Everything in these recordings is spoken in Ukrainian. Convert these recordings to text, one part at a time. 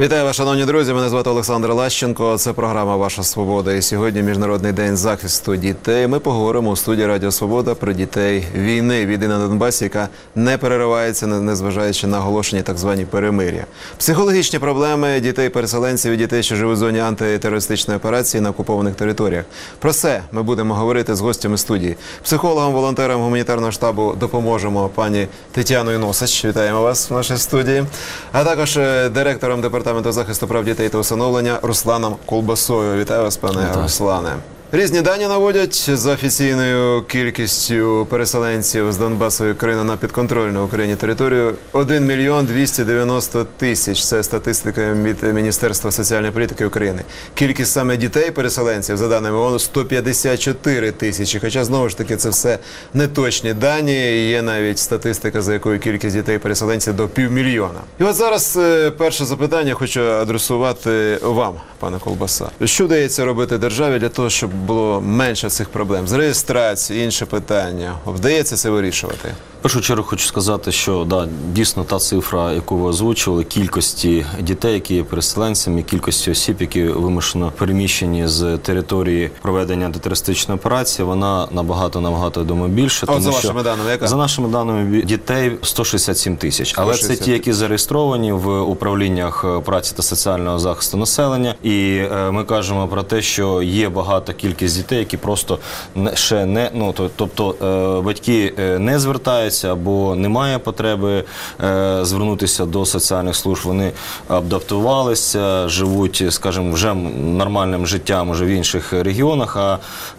Вітаю вас, шановні друзі, мене звати Олександр Лащенко, це програма «Ваша свобода». І сьогодні Міжнародний день захисту дітей. Ми поговоримо у студії Радіо Свобода про дітей війни на Донбасі, яка не переривається, незважаючи на оголошені так звані перемир'я. Психологічні проблеми дітей-переселенців і дітей, що живуть в зоні антитерористичної операції на окупованих територіях. Про це ми будемо говорити з гостями студії. Психологом, волонтером гуманітарного штабу допоможемо пані Тетяною Носач. Вітаємо вас в нашій студії. А також директором Департаменту захисту прав дітей та усиновлення Русланом Колбасою. Вітаю вас, пане Руслане. Різні дані наводять за офіційною кількістю переселенців з Донбасу і України на підконтрольну Україні територію 1 мільйон 290 тисяч. Це статистика від Міністерства соціальної політики України. Кількість саме дітей-переселенців, за даними ООН, 154 тисячі. Хоча, знову ж таки, це все неточні дані. Є навіть статистика, за якою кількість дітей-переселенців до 500 000. І от зараз перше запитання хочу адресувати вам, пане Колбаса. Що вдається робити державі для того, щоб було менше цих проблем? З реєстрацією, інше питання. Вдається це вирішувати? В першу чергу хочу сказати, що дійсно та цифра, яку ви озвучували, кількості дітей, які є переселенцями, кількості осіб, які вимушено переміщені з території проведення антитерористичної операції, вона набагато, я думаю, більше. А от за вашими даними, яка? За нашими даними, дітей 167 тисяч. Але це ті, які зареєстровані в управліннях праці та соціального захисту населення. І ми кажемо про те, що є багата кількість дітей, які просто ще не, тобто батьки не звертаються, або немає потреби звернутися до соціальних служб, вони адаптувалися, живуть, скажімо, вже нормальним життям уже в інших регіонах,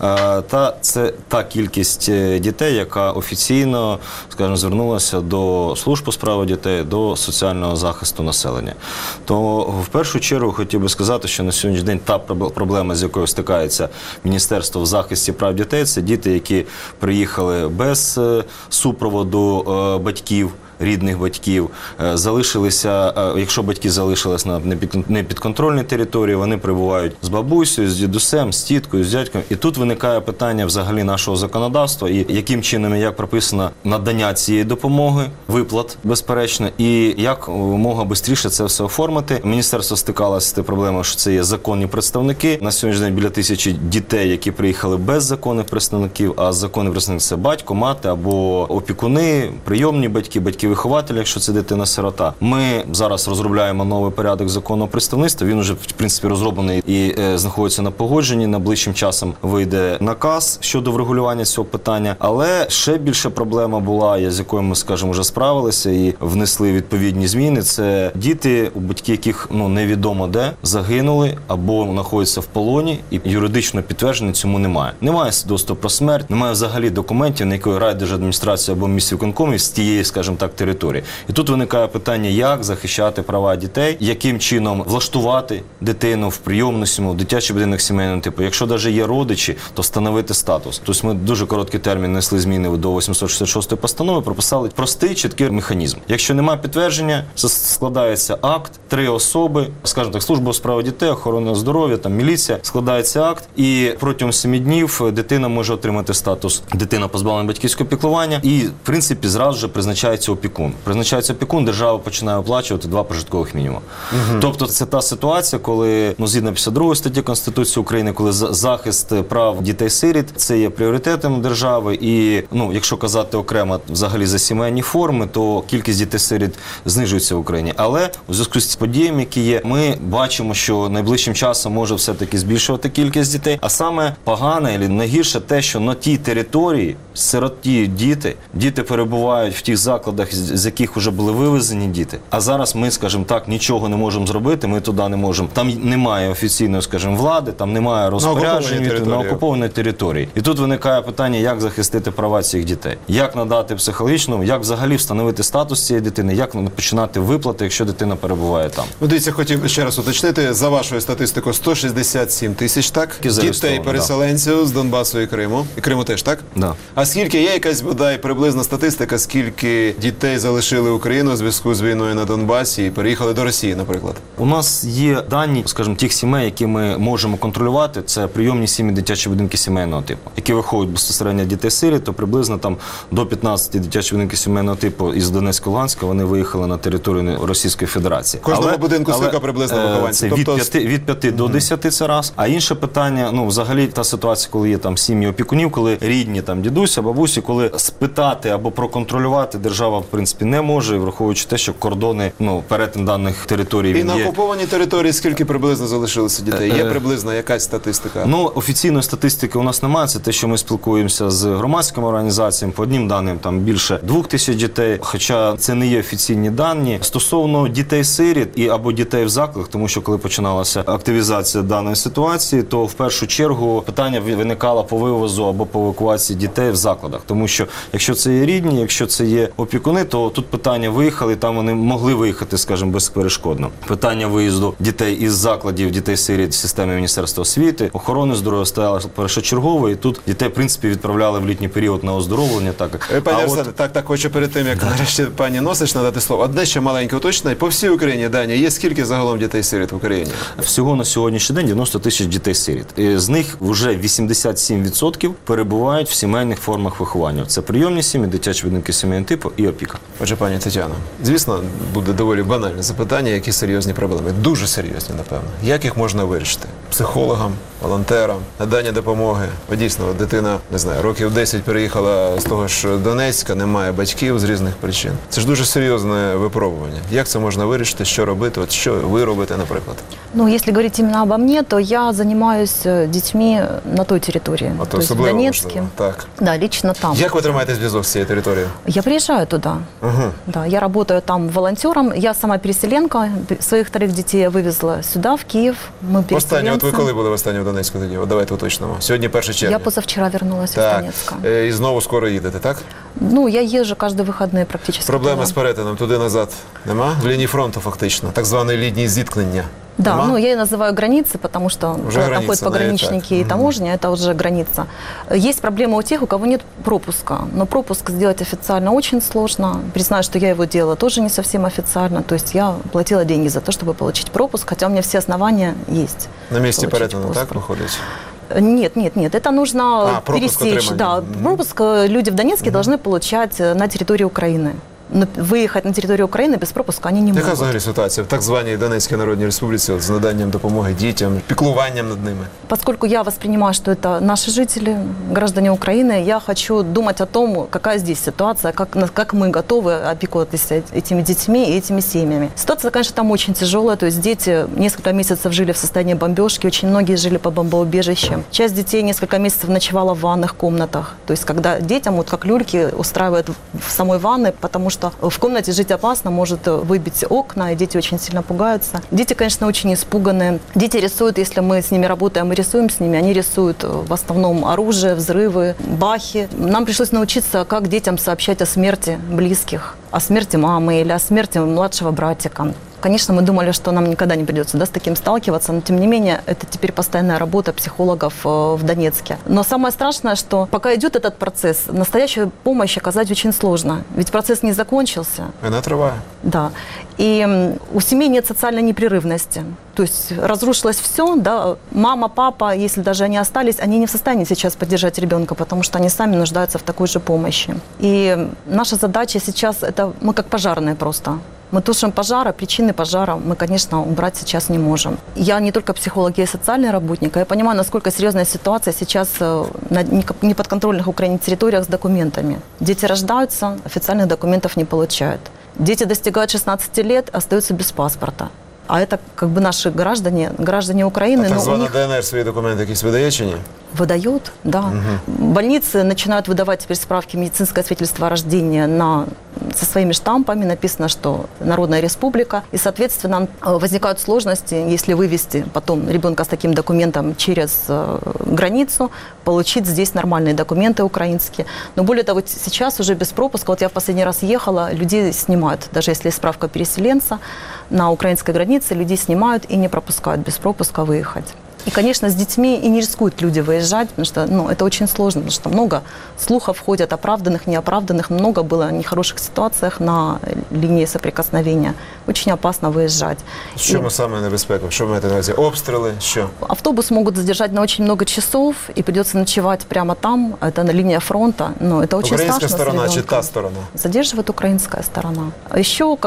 це та кількість дітей, яка офіційно, скажімо, звернулася до служб у справах дітей, до соціального захисту населення. То в першу чергу хотів би сказати, що на сьогоднішній день та проблема, з якою стикається Міністерство в захисті прав дітей, це діти, які приїхали без супроводу батьків, рідних батьків, залишилися, якщо батьки залишились на непідконтрольній території, вони прибувають з бабусею, з дідусем, з тіткою, з дядьком. І тут виникає питання взагалі нашого законодавства і яким чином і як прописано надання цієї допомоги, виплат, безперечно, і як мога швидше це все оформити. Міністерство стикалося з тією проблемою, що це є законні представники. На сьогоднішній день біля 1000 дітей, які приїхали без законних представників, а законні представники – це батько, мати або опікуни, прийомні батьки, вихователі, якщо це дитина-сирота. Ми зараз розробляємо новий порядок законного представництва. Він вже, в принципі, розроблений і знаходиться на погодженні. Найближчим часом вийде наказ щодо врегулювання цього питання. Але ще більша проблема була, з якою ми, скажімо, вже справилися і внесли відповідні зміни. Це діти, у батьків яких невідомо де, загинули або знаходяться в полоні, і юридичного підтвердження цьому немає. Немає свідоцтва про смерть, немає взагалі документів, на якої райдержадміністрація або міськвиконком з тієї, скажімо так, території. І тут виникає питання, як захищати права дітей, яким чином влаштувати дитину в прийомну сім'ю, в дитячий будинок сімейного типу. Якщо навіть є родичі, то встановити статус. Тобто ми дуже короткий термін несли зміни до 866 постанови, прописали простий, чіткий механізм. Якщо немає підтвердження, складається акт, 3 особи, скажімо так, служба у справах дітей, охорона здоров'я, міліція, складається акт, і протягом 7 днів дитина може отримати статус дитина позбавлена батьківського піклування, і, в принципі, зразу ж призначається опікун. Призначається опікун, держава починає оплачувати 2 прожиткових мінімуми. Тобто це та ситуація, коли, згідно 52 статті Конституції України, коли захист прав дітей-сиріт, це є пріоритетом держави, і, якщо казати окремо взагалі за сімейні форми, то кількість дітей-сиріт знижується в Україні. Але у зв'язку з подіями, які є, ми бачимо, що найближчим часом може все-таки збільшувати кількість дітей, а саме погане, або найгірше те, що на тій території сироті діти перебувають в тих закладах, з яких вже були вивезені діти. А зараз ми, скажімо так, нічого не можемо зробити, ми туди не можемо. Там немає офіційної, скажімо, влади, там немає розпоряджень на окупованій території. І тут виникає питання, як захистити права цих дітей. Як надати психологічну, як взагалі встановити статус цієї дитини, як починати виплати, якщо дитина перебуває там. Дивіться, хотів ще раз уточнити, за вашою статистикою 167 тисяч, так? Дітей-переселенців з Донбасу і Криму. І Криму теж, так? Да. А скільки, є якась, бодай, приблизна статистика, скільки дітей дітей залишили Україну у зв'язку з війною на Донбасі і переїхали до Росії, наприклад? У нас є дані, скажімо, тих сімей, які ми можемо контролювати. Це прийомні сім'ї, дитячі будинки сімейного типу, які виховують безпосередньо дітей-сиріт, то приблизно там до 15 дитячих будинків сімейного типу із Донецька, Луганська вони виїхали на територію Російської Федерації. Кожному будинку скільки приблизно вихованців? Це від 5 до 10 це раз. А інше питання, ну взагалі та ситуація, коли є там сім'ї опікунів, коли рідні там дідуся, бабусі, коли спитати або проконтролювати держава в принципі не може, враховуючи те, що кордони, перетин даних територій І він на є. окупованій території скільки приблизно залишилося дітей? Є приблизно якась статистика? Офіційної статистики у нас немає. Це те, що ми спілкуємося з громадськими організаціями. По одним даним там більше 2000 дітей, хоча це не є офіційні дані. Стосовно дітей-сиріт і або дітей в закладах, тому що коли починалася активізація даної ситуації, то в першу чергу питання виникало по вивозу або по евакуації дітей в закладах. Тому що якщо це є рідні, якщо це є опікуни, то тут питання виїхали, там вони могли виїхати, скажімо, безперешкодно. Питання виїзду дітей із закладів, дітей-сиріт в системі Міністерства освіти, охорони здоров'я стояло першочергово, і тут дітей, в принципі, відправляли в літній період на оздоровлення. Пані Арсене, так, хочу перед тим, як нарешті пані Носич надати слово. Одне ще маленьке уточнення. По всій Україні, Даня, є скільки загалом дітей-сиріт в Україні? Всього на сьогоднішній день 90 тисяч дітей-сиріт. З них вже 87% перебувають в сімейних формах виховання. Це прийомні сім'ї, дитячі будинки сімейного типу і опіка. Отже, пані Тетяно, звісно, буде доволі банальне запитання, які серйозні проблеми. Дуже серйозні, напевно. Як їх можна вирішити? Психологам, волонтерам, надання допомоги. О, дійсно, дитина, не знаю, років 10 переїхала з того ж Донецька, немає батьків з різних причин. Це ж дуже серйозне випробування. Як це можна вирішити, що робити? От що ви робите, наприклад? Если говорить именно обо мне, то я занимаюсь детьми на той территории. То есть в Донецке. Можливо. Так. Да, лично там. Як ви тримаєте зв'язок з цією територією? Я приезжаю туда. Да, я работаю там волонтером. Я сама переселенка. Своих 3 детей я вывезла сюда, в Киев. Мы переселенцы. Останнє, от ви коли були востаннє в Донецьку тоді? От давайте уточнимо. Сьогодні 1 червня. Я позавчера вернулась из Так. Донецка. І знову скоро їдете, так? Я езжу каждые выходные практически. Проблеми туда. з перетином туди-назад нема? В лінії фронту фактично, так званої лінії зіткнення. Да, Нема? я ее называю границы, потому что Уже когда там граница, ходят пограничники и таможня, это уже граница. Есть проблема у тех, у кого нет пропуска. Но пропуск сделать официально очень сложно. Признаю, что я его делала тоже не совсем официально. То есть я платила деньги за то, чтобы получить пропуск, хотя у меня все основания есть. На місці получить перетину, так, паспорт. виходить? Нет. Это нужно пропуск пересечь. отримання. Да, пропуск люди в Донецке должны получать на территории Украины. Но выехать на территорию Украины без пропуска они не Яка могут. взагалі ситуація в так званій Донецькій Народній Республіці от, з наданням допомоги дітям, піклуванням над ними? Поскольку я воспринимаю, что это наши жители, граждане Украины, я хочу думать о том, какая здесь ситуация, как мы готовы опекуваться этими детьми и этими семьями. Ситуация, конечно, там очень тяжелая. То есть дети несколько месяцев жили в состоянии бомбежки, очень многие жили по бомбоубежищам. Часть детей несколько месяцев ночевала в ванных комнатах. То есть когда детям, вот как люльки, устраивают в самой ванной, потому что в комнате жить опасно, может выбить окна, и дети очень сильно пугаются. Дети, конечно, очень испуганные. Дети рисуют, если мы с ними работаем, мы рисуем с ними, они рисуют в основном оружие, взрывы, бахи. Нам пришлось научиться, как детям сообщать о смерти близких, о смерти мамы или о смерти младшего братика. Конечно, мы думали, что нам никогда не придется с таким сталкиваться, но тем не менее это теперь постоянная работа психологов в Донецке. Но самое страшное, что пока идет этот процесс, настоящую помощь оказать очень сложно, ведь процесс не закончился. Вона триває. Да. И у семей нет социальной непрерывности. То есть разрушилось все, да, мама, папа, если даже они остались, они не в состоянии сейчас поддержать ребенка, потому что они сами нуждаются в такой же помощи. И наша задача сейчас, это мы как пожарные просто. Мы тушим пожар, а причины пожара мы, конечно, убрать сейчас не можем. Я не только психолог, я и социальный работник. Я понимаю, насколько серьезная ситуация сейчас на неподконтрольных Украине территориях с документами. Дети рождаются, официальных документов не получают. Дети достигают 16 лет, остаются без паспорта. А это как бы наши граждане Украины. А так но у звана них ДНР свої документи якісь видає чи ні? выдают, да. Больницы начинают выдавать теперь справки, медицинское свидетельство о рождении со своими штампами. Написано, что Народная Республика. И, соответственно, возникают сложности, если вывести потом ребенка с таким документом через границу, получить здесь нормальные документы украинские. Но более того, сейчас уже без пропуска, вот я в последний раз ехала, людей снимают, даже если есть справка переселенца, на украинской границе людей снимают и не пропускают без пропуска выехать. И, конечно, с детьми и не рискуют люди выезжать, потому что это очень сложно, потому что много слухов ходят, оправданных, неоправданных. Много было нехороших ситуациях на линии соприкосновения. Очень опасно выезжать. Що ми саме небезпека? Що ви маєте на увазі? Обстріли? Що? Автобус могут задержать на очень много часов, и придется ночевать прямо там. Это на линии фронта. Но это очень Українська страшно. сторона с чи ребенком. та сторона? Задерживает украинская сторона. А еще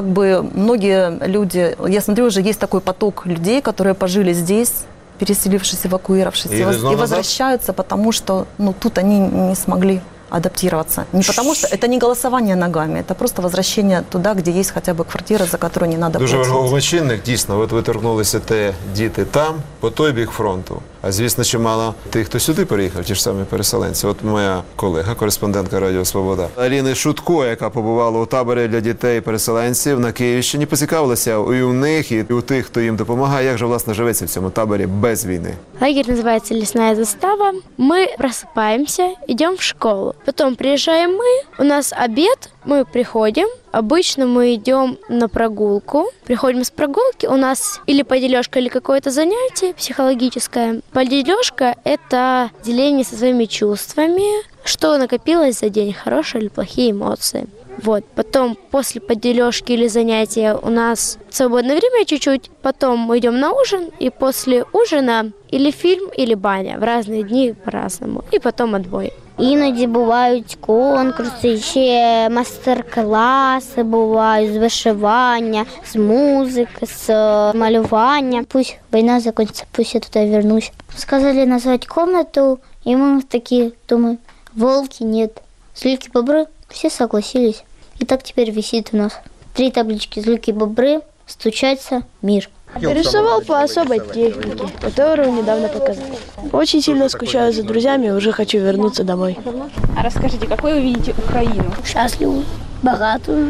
многие люди, я смотрю, уже есть такой поток людей, которые пожили здесь, переселившись, эвакуировавшись, И и возвращаются, потому что тут они не смогли адаптироваться. Не потому что это не голосование ногами, это просто возвращение туда, где есть хотя бы квартира, за которую не надо Дуже платить. важливий чинник, дійсно. От ви торкнулися діти там, по той бік фронту. А звісно, чимало тих, хто сюди переїхав, ті ж самі переселенці. От моя колега, кореспондентка Радіо Свобода Аліни Шутко, яка побувала у таборі для дітей-переселенців на Київщині, поцікавилася і у них, і у тих, хто їм допомагає, як же, власне, живеться в цьому таборі без війни. Лагерь называется «Лесная застава». Мы просыпаемся, идем в школу. Потом приезжаем мы, у нас обед, мы приходим. Обычно мы идем на прогулку. Приходим с прогулки, у нас или подележка, или какое-то занятие психологическое. Подележка – это деление со своими чувствами, что накопилось за день, хорошие или плохие эмоции. Потом после подележки или занятия у нас свободное время чуть-чуть, потом мы идем на ужин, и после ужина или фильм, или баня. В разные дни по-разному. І потім отбой. Іноді бувають конкурси, ще майстер-класи бувають з вишивання, з музики, з малювання. Пусть війна закінчиться, пусть я туди вернусь. Сказали назвати комнату, и мы такие думаем, волки нет. Злюки-бобры, все согласились. И так теперь висит у нас 3 таблички «Злюки-бобры», «Стучаться», «Мир». Рисовал по особой технике, которую недавно показал. Очень сильно скучаю за друзьями, уже хочу вернуться домой. А расскажите, какой вы видите Украину? Счастливую, богатую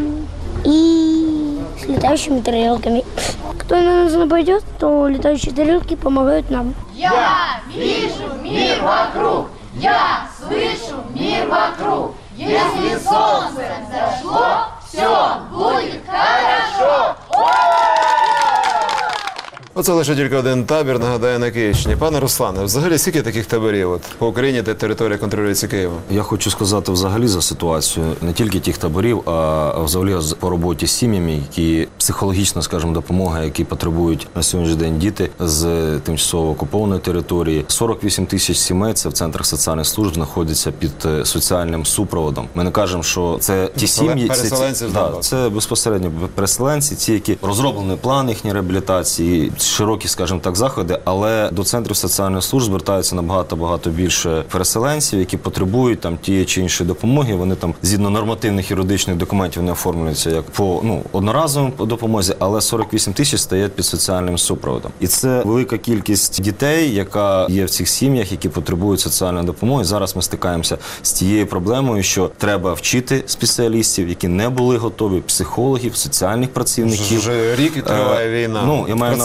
и с летающими тарелками. Кто на нас нападет, то летающие тарелки помогают нам. Я вижу мир вокруг, я слышу мир вокруг. Если солнце зашло, все будет хорошо. Оце лише тільки один табір, нагадаю, на Київщині. Пане Руслане, взагалі скільки таких таборів по Україні, де територія контролюється Києвом? Я хочу сказати взагалі за ситуацію не тільки тих таборів, а взагалі по роботі з сім'ями, які психологічна, скажімо, допомога, які потребують на сьогоднішній день діти з тимчасово окупованої території. 48 тисяч сімей, це в центрах соціальних служб, знаходяться під соціальним супроводом. Ми не кажемо, що це ті сім'ї, це безпосередньо переселенці, ті, які розроблені план їхньої реабілітації, широкі, скажімо так, заходи, але до центрів соціальних служб звертаються набагато більше переселенців, які потребують там тієї чи іншої допомоги. Вони там згідно нормативних юридичних документів не оформлюються як по одноразовій допомозі, але 48 тисяч стоять під соціальним супроводом. І це велика кількість дітей, яка є в цих сім'ях, які потребують соціальної допомоги. Зараз ми стикаємося з тією проблемою, що треба вчити спеціалістів, які не були готові, психологів, соціальних працівників. Вже рік і триває війна. Я маю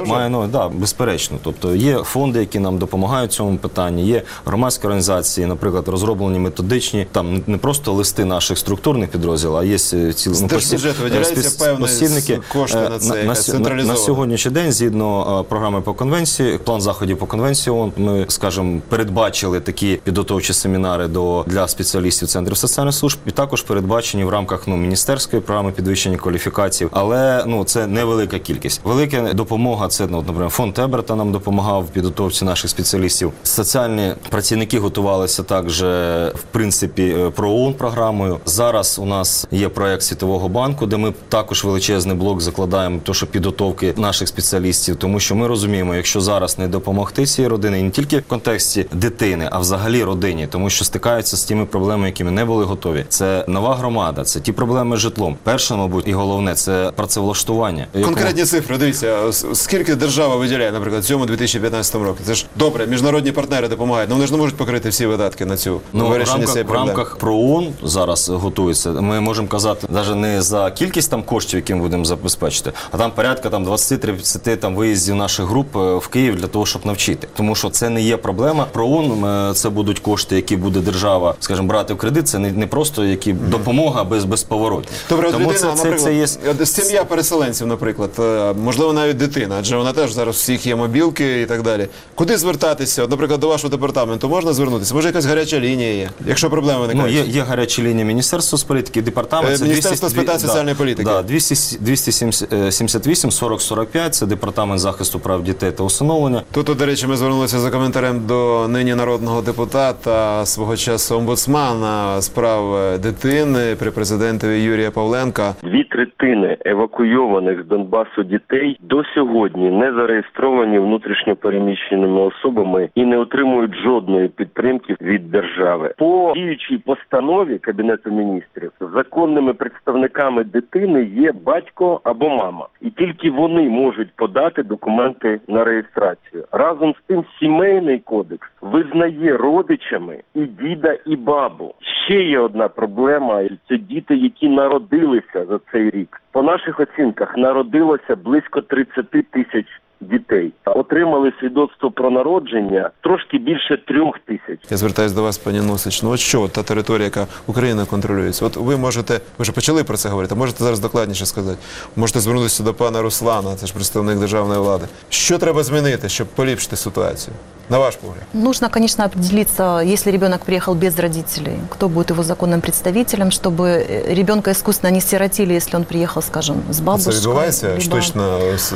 безперечно. Тобто є фонди, які нам допомагають в цьому питанні, є громадські організації, наприклад, розроблені методичні, там не просто листи наших структурних підрозділів, а є цілі держбюджету виділяються певні кошти на це централізовано. На сьогоднішній день, згідно програми по конвенції, план заходів по конвенції ООН, ми, скажімо, передбачили такі підготовчі семінари для спеціалістів центрів соціальних служб, і також передбачені в рамках міністерської програми підвищення кваліфікацій, але це невелика кількість. Велика допомога це, наприклад, фонд Теберта нам допомагав в підготовці наших спеціалістів. Соціальні працівники готувалися також, в принципі, про ООН програмою. Зараз у нас є проект Світового банку, де ми також величезний блок закладаємо що підготовки наших спеціалістів, тому що ми розуміємо, якщо зараз не допомогти цій родині, і не тільки в контексті дитини, а взагалі родині, тому що стикаються з тими проблемами, якими не були готові. Це нова громада, це ті проблеми з житлом. Перше, мабуть, і головне, це працевлаштування. Конкретні цифри, дивіться, скільки держава виділяє, наприклад, в цьому 2015 році? Це ж добре, міжнародні партнери допомагають, але вони ж не можуть покрити всі видатки на цю вирішення цієї проблеми. В рамках ПРООН зараз готується. Ми можемо казати навіть не за кількість коштів, які ми будемо забезпечити, а там порядка 20-30 виїздів наших груп в Київ для того, щоб навчити. Тому що це не є проблема. ПРООН це будуть кошти, які буде держава, скажімо, брати в кредит. Це не просто які допомога безповоротня. Добре, от людина, наприклад, сім'я переселенців, наприклад, можливо, навіть дитина. Україна, адже вона теж зараз всіх є мобілки і так далі. Куди звертатися? От, наприклад, до вашого департаменту можна звернутися? Може, якась гаряча лінія є, якщо проблеми Ну, виникають? є гаряча лінія Міністерства соцполітики, департамент. це Міністерство з питань соціальної політики. Да, 278 40 45, це департамент захисту прав дітей та усиновлення. Тут, до речі, ми звернулися за коментарем до нині народного депутата, свого часу омбудсмана з прав дитини при президентові Юрія Павленка. 2/3 евакуйованих з Донбасу дітей до сьогодні не зареєстровані внутрішньо переміщеними особами і не отримують жодної підтримки від держави. По діючій постанові Кабінету міністрів законними представниками дитини є батько або мама. І тільки вони можуть подати документи на реєстрацію. Разом з тим сімейний кодекс визнає родичами і діда, і бабу. Ще є одна проблема – це діти, які народилися за цей рік. По наших оцінках народилося близько 30 тисяч дітей. Отримали свідоцтво про народження трошки більше 3 тисяч. Я звертаюся до вас, пані Носич. Ну от що, та територія, яка Україна контролюється? От ви можете, ви вже почали про це говорити, можете зараз докладніше сказати. Можете звернутися до пана Руслана, це ж представник державної влади. Що треба змінити, щоб поліпшити ситуацію? На ваш погляд? Нужно, конечно, определиться, если ребенок приехал без родителей, кто будет его законным представителем, чтобы ребенка искусственно не сиротили, если он приехал, скажем, с бабушкой. Це відбувається либо... штучно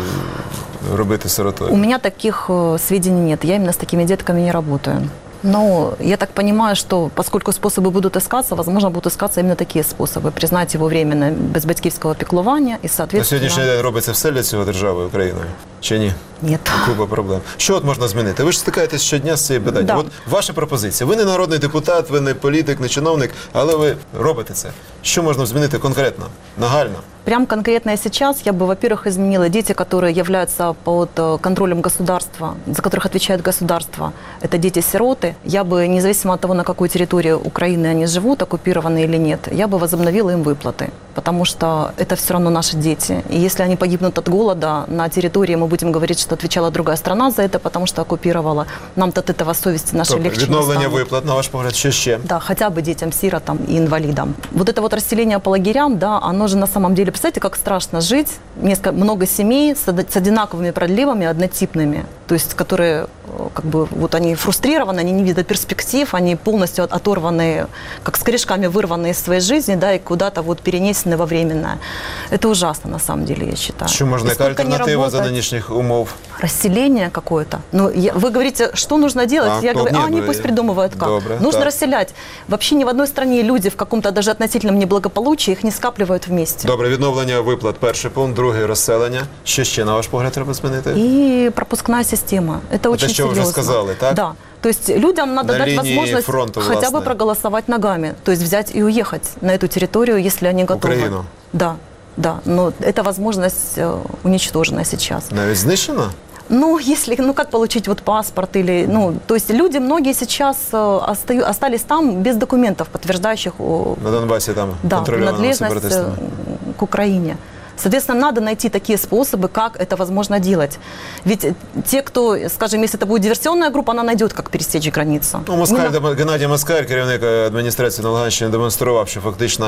робити сиротою? У меня таких сведений нет, я именно с такими детками не работаю. Но я так понимаю, что поскольку способы будут искаться, возможно, будут искаться именно такие способы. Признать его временно без батьківського піклування і, соответственно... На сьогоднішній день робиться все для цього державою Україною? Чи ні? Ні. Купа проблем. Що от можна змінити? Ви ж стикаєтесь щодня з цією питанням. Да. От ваша пропозиція. Ви не народний депутат, ви не політик, не чиновник, але ви робите це. Що можна змінити конкретно, нагально? Прям конкретно и сейчас я бы, во-первых, изменила дети, которые являются под контролем государства, за которых отвечает государство. Это дети-сироты. Я бы, независимо от того, на какой территории Украины они живут, оккупированные или нет, я бы возобновила им выплаты. Потому что это все равно наши дети. И если они погибнут от голода на территории, мы будем говорить, что отвечала другая страна за это, потому что оккупировала. Нам-то от этого совести нашей легче не Відновлення станет. виплат, на ваш погляд, що ще? Да, хотя бы детям, сиротам и инвалидам. Вот это вот расселение по лагерям, да, оно же на самом деле, представляете, как страшно жить, много семей с одинаковыми продлевами, однотипными, то есть которые, как бы, вот они фрустрированы, они не видят перспектив, они полностью оторваны, как с корешками вырваны из своей жизни, да, и куда-то вот перенесены во временное. Это ужасно, на самом деле, я считаю. Що можна, И яка сколько не альтернатива за работать, нинішніх умов? Расселение какое-то. Ну, вы говорите, что нужно делать? Я говорю, они пусть придумывают как. Добре, Нужно так. расселять. Вообще ни в одной стране люди в каком-то даже относительном неблагополучии их не скапливают вместе. Добре, відновлення виплат – перший пункт, другий – розселення. Що ще, на ваш погляд, треба змінити? И пропускная система. Это очень что вы уже серьезно. сказали, так? Да. То есть людям надо На дать линии возможность фронта, хотя бы властной. проголосовать ногами. То есть взять и уехать на эту территорию, если они готовы. Украину? Да, да. Но эта возможность уничтожена сейчас. Навіть знищена? Ну, если, ну как получить вот паспорт или, ну, то есть люди многие сейчас остались там без документов, подтверждающих На Донбасі там да, контрольованому принадлежность сепаратистам. к Украине. Соответственно, надо найти такие способы, как это возможно делать. Ведь те, кто, скажем, если это будет диверсионная группа, она найдет, как пересечь границу. Ну, Геннадій Москаль, керівник адміністрації на Луганщині, демонстрував, що фактично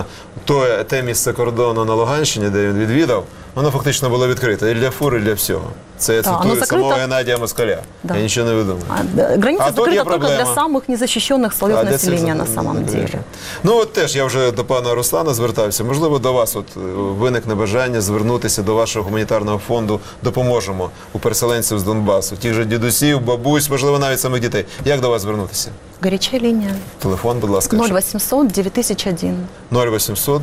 те місце кордону на Луганщині, де він відвідав, воно фактично було відкрите і для фур, і для всього. Це я Да, цитую оно самого закрыто. Геннадія Москаля. Да. Я нічого не видумав. Граница А тут є закрыта только для проблема. самых незащищенных слоев для цих населения на за- самом закриєш. деле. Ну от теж я вже до пана Руслана звертався. Можливо, до вас от виникне бажання звернутися до вашого гуманітарного фонду «Допоможемо» у переселенців з Донбасу, тих же дідусів, бабусь, можливо, навіть самих дітей. Як до вас звернутися? Горячая линия. Телефон, будь ласка. 0800 9001. 0800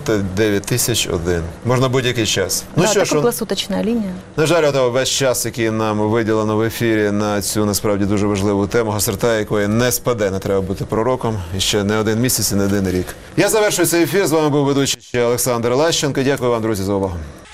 9001. Можна будь-який час. Ну да, що это ж, круглосуточная линия. на жаль, весь час, який нам виділено в ефірі на цю насправді дуже важливу тему, гострота якої не спаде, не треба бути пророком, і ще не один місяць і не один рік. Я завершую цей ефір. З вами був ведучий Олександр Лащенко. Дякую вам, друзі, за увагу.